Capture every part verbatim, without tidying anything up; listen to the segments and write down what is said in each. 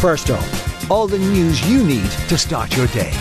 First up, all the news you need to start your day.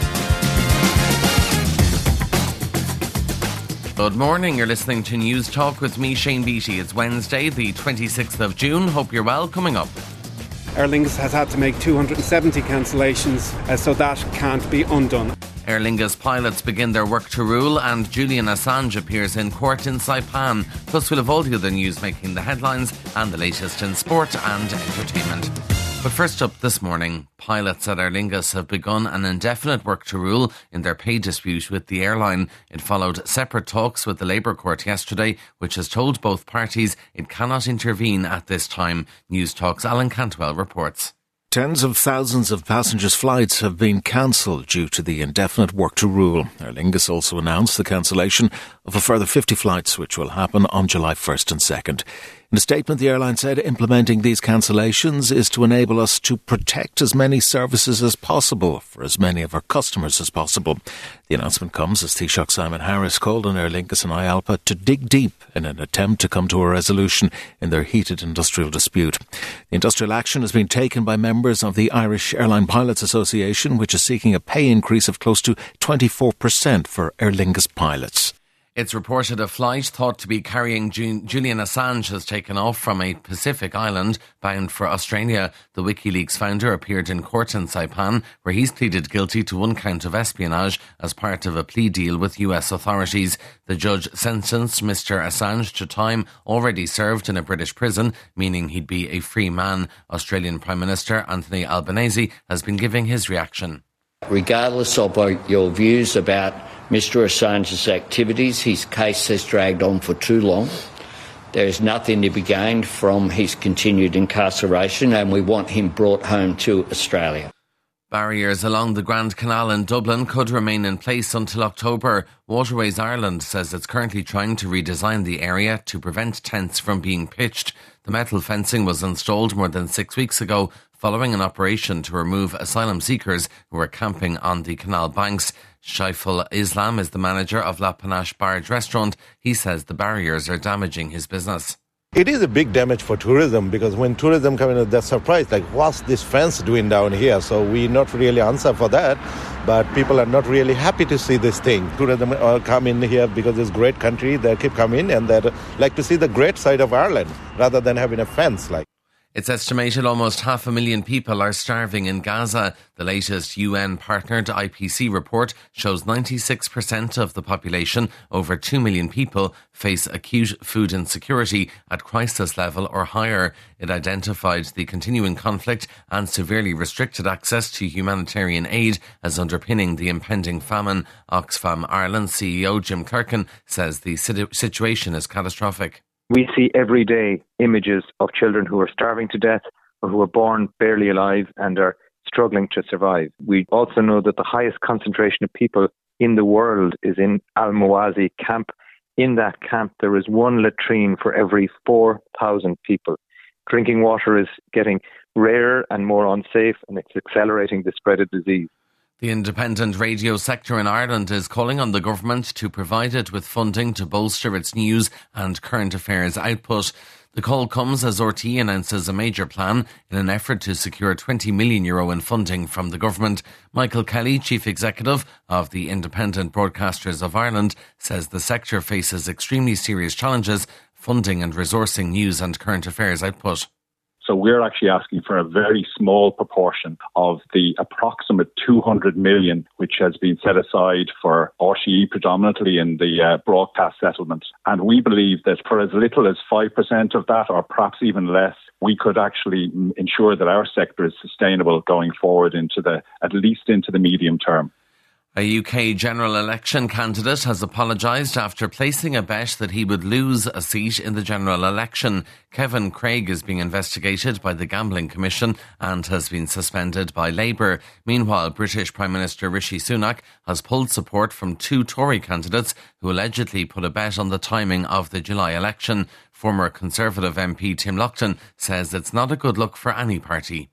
Good morning, you're listening to News Talk with me, Shane Beattie. It's Wednesday, the twenty-sixth of June. Hope you're well. Coming up, Aer Lingus has had to make two hundred seventy cancellations, uh, so that can't be undone. Aer Lingus pilots begin their work to rule, and Julian Assange appears in court in Saipan. Plus, we'll have all the other news making the headlines and the latest in sport and entertainment. But first up this morning, pilots at Aer Lingus have begun an indefinite work to rule in their pay dispute with the airline. It followed separate talks with the Labour Court yesterday, which has told both parties it cannot intervene at this time. News Talk's Alan Cantwell reports. Tens of thousands of passengers' flights have been cancelled due to the indefinite work to rule. Aer Lingus also announced the cancellation of a further fifty flights, which will happen on July first and second. In a statement, the airline said implementing these cancellations is to enable us to protect as many services as possible for as many of our customers as possible. The announcement comes as Taoiseach Simon Harris called on Aer Lingus and I A L P A to dig deep in an attempt to come to a resolution in their heated industrial dispute. The industrial action has been taken by members of the Irish Airline Pilots Association, which is seeking a pay increase of close to twenty-four percent for Aer Lingus pilots. It's reported a flight thought to be carrying Ju- Julian Assange has taken off from a Pacific island bound for Australia. The WikiLeaks founder appeared in court in Saipan, where he's pleaded guilty to one count of espionage as part of a plea deal with U S authorities. The judge sentenced Mister Assange to time already served in a British prison, meaning he'd be a free man. Australian Prime Minister Anthony Albanese has been giving his reaction. Regardless of your views about Mister Assange's activities, his case has dragged on for too long. There is nothing to be gained from his continued incarceration, and we want him brought home to Australia. Barriers along the Grand Canal in Dublin could remain in place until October. Waterways Ireland says it's currently trying to redesign the area to prevent tents from being pitched. The metal fencing was installed more than six weeks ago following an operation to remove asylum seekers who were camping on the canal banks. Shaiful Islam is the manager of La Panache Barge Restaurant. He says the barriers are damaging his business. It is a big damage for tourism, because when tourism come in, they're surprised, like, what's this fence doing down here? So we not really answer for that, but people are not really happy to see this thing. Tourism uh, come in here because it's a great country. They keep coming and they like to see the great side of Ireland rather than having a fence like. It's estimated almost half a million people are starving in Gaza. The latest U N-partnered I P C report shows ninety-six percent of the population, over two million people, face acute food insecurity at crisis level or higher. It identified the continuing conflict and severely restricted access to humanitarian aid as underpinning the impending famine. Oxfam Ireland C E O Jim Clerkin says the situ- situation is catastrophic. We see every day images of children who are starving to death or who are born barely alive and are struggling to survive. We also know that the highest concentration of people in the world is in Al-Mawazi camp. In that camp, there is one latrine for every four thousand people. Drinking water is getting rarer and more unsafe, and it's accelerating the spread of disease. The independent radio sector in Ireland is calling on the government to provide it with funding to bolster its news and current affairs output. The call comes as R T É announces a major plan in an effort to secure twenty million euro in funding from the government. Michael Kelly, Chief Executive of the Independent Broadcasters of Ireland, says the sector faces extremely serious challenges funding and resourcing news and current affairs output. So we're actually asking for a very small proportion of the approximate two hundred million, which has been set aside for R T É predominantly in the uh, broadcast settlement. And we believe that for as little as five percent of that, or perhaps even less, we could actually ensure that our sector is sustainable going forward into the, at least into the medium term. A U K general election candidate has apologised after placing a bet that he would lose a seat in the general election. Kevin Craig is being investigated by the Gambling Commission and has been suspended by Labour. Meanwhile, British Prime Minister Rishi Sunak has pulled support from two Tory candidates who allegedly put a bet on the timing of the July election. Former Conservative M P Tim Loughton says it's not a good look for any party.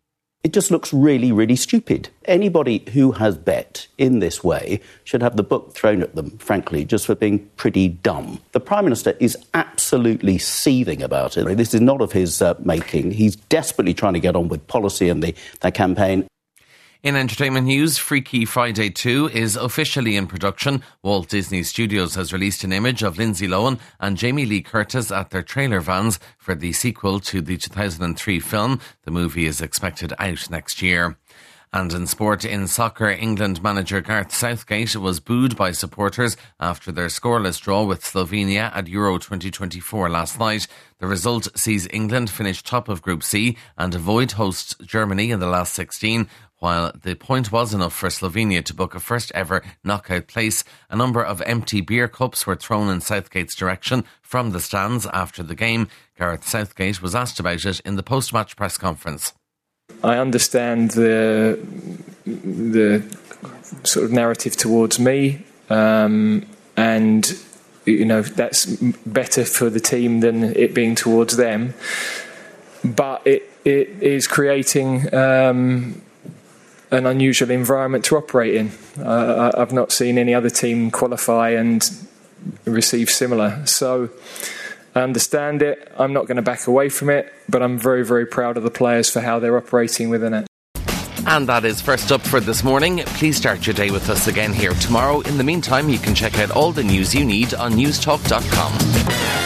It just looks really, really stupid. Anybody who has bet in this way should have the book thrown at them, frankly, just for being pretty dumb. The Prime Minister is absolutely seething about it. This is not of his uh, making. He's desperately trying to get on with policy and the, their campaign. In entertainment news, Freaky Friday two is officially in production. Walt Disney Studios has released an image of Lindsay Lohan and Jamie Lee Curtis at their trailer vans for the sequel to the two thousand three film. The movie is expected out next year. And in sport, in soccer, England manager Gareth Southgate was booed by supporters after their scoreless draw with Slovenia at Euro twenty twenty-four last night. The result sees England finish top of Group C and avoid hosts Germany in the last sixteen. While the point was enough for Slovenia to book a first ever knockout place, a number of empty beer cups were thrown in Southgate's direction from the stands after the game. Gareth Southgate was asked about it in the post-match press conference. I understand the the sort of narrative towards me, um, and you know that's better for the team than it being towards them. But it it is creating Um, an unusual environment to operate in. Uh, I've not seen any other team qualify and receive similar. So I understand it. I'm not going to back away from it, but I'm very, very proud of the players for how they're operating within it. And that is First Up for this morning. Please start your day with us again here tomorrow. In the meantime, you can check out all the news you need on newstalk dot com.